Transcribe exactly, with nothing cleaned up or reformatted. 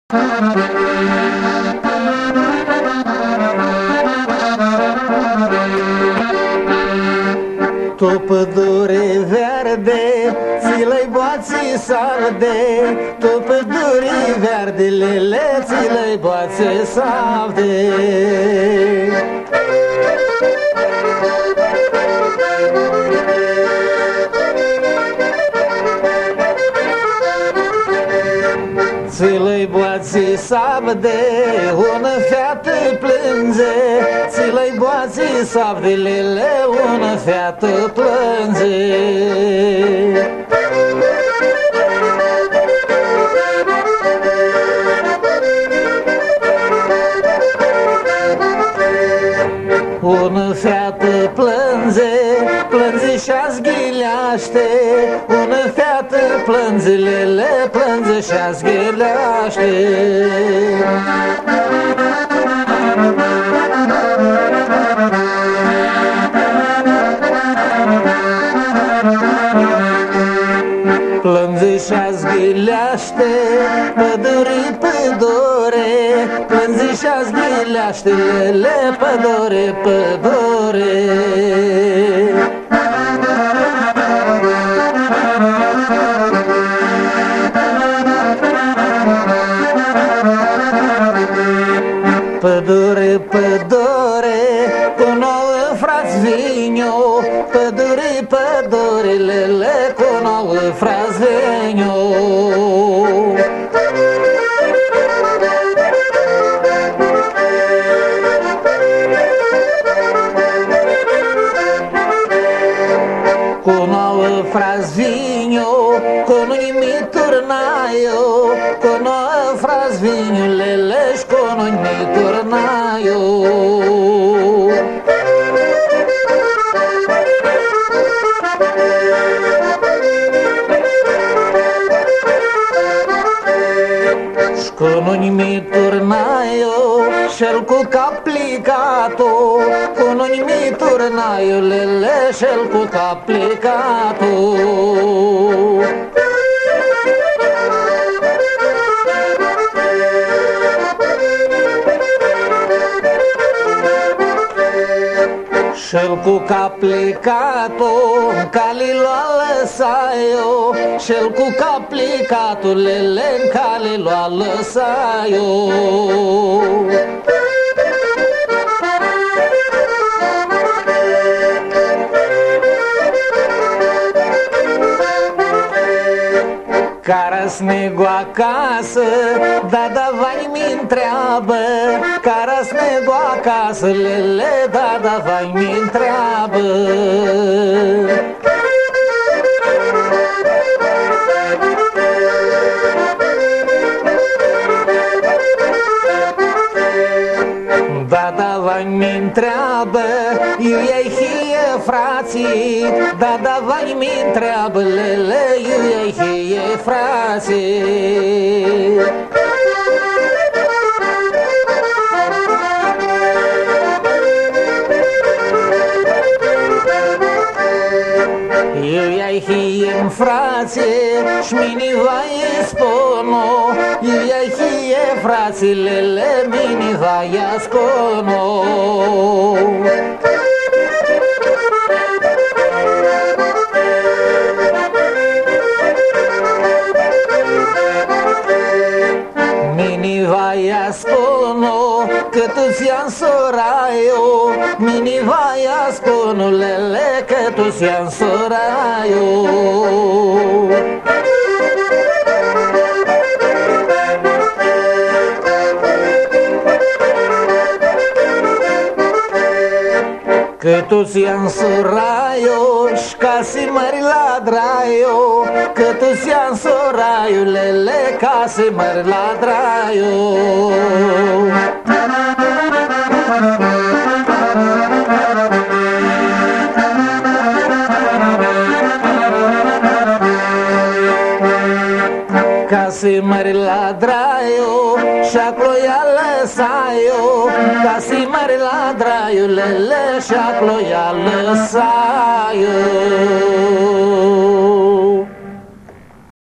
Tu pădure verde, ți-l-ai boații sarde, tu pădure verde, lele, ți-l-ai boații sarde. Ți-l-ai boații sabde, una feată plânge, ți-l-ai boații sabdelele, una feată plânge. Una feată plânge, plânge și-a zghileaște, una feată plânge, lele, plânge și-a zghileaște. Plânge și-a zghileaște, pădure, pădure, plânge și-a zghileaște, lele, pădure, pădure. Pădure, pădure, cu nouă frați vinio, pădure, pădure, lele, cu nouă frați vinio. Cu nouă frați vinio, cu nu-i mi turnaio, cu nouă frați vinio, lele, și cu nu-i mi turnaio. Cu nu-i mi turnaio, și-l cu caplicato, cu nu-i mi turnaio, lele, și-l cu caplicato. Și-l cu caplicato, cali l-a lăsaio, și-l cu caplicato, lele, cali l-a lăsaio. Cara-s nego acasă, da, da, vai mi întreabă, cara-s nego acasă, lele, da, da, vai mi întreabă. Da, da, vai mi întreabă, eu i-ai hie frații, da, da, vai mi întreabă, lele, eu i-ai hie frații. Eu i-ai hie frații, și-mini vai spono, eu i-ai hie frații, lele, mini vai ascono. Mini vai ascono, că tu-ți ia soraio, mini vai ascono, lele, că tu-ți ia soraio. Că tu-ți ia soraio, și ca si mări la draio, că tu-ți ia soraio, lele, ca si mări la draio. Ca si mări la draio, și-acolo i-a lăsaio, ca si mări la draio, lele, și-acolo i-a lăsaio.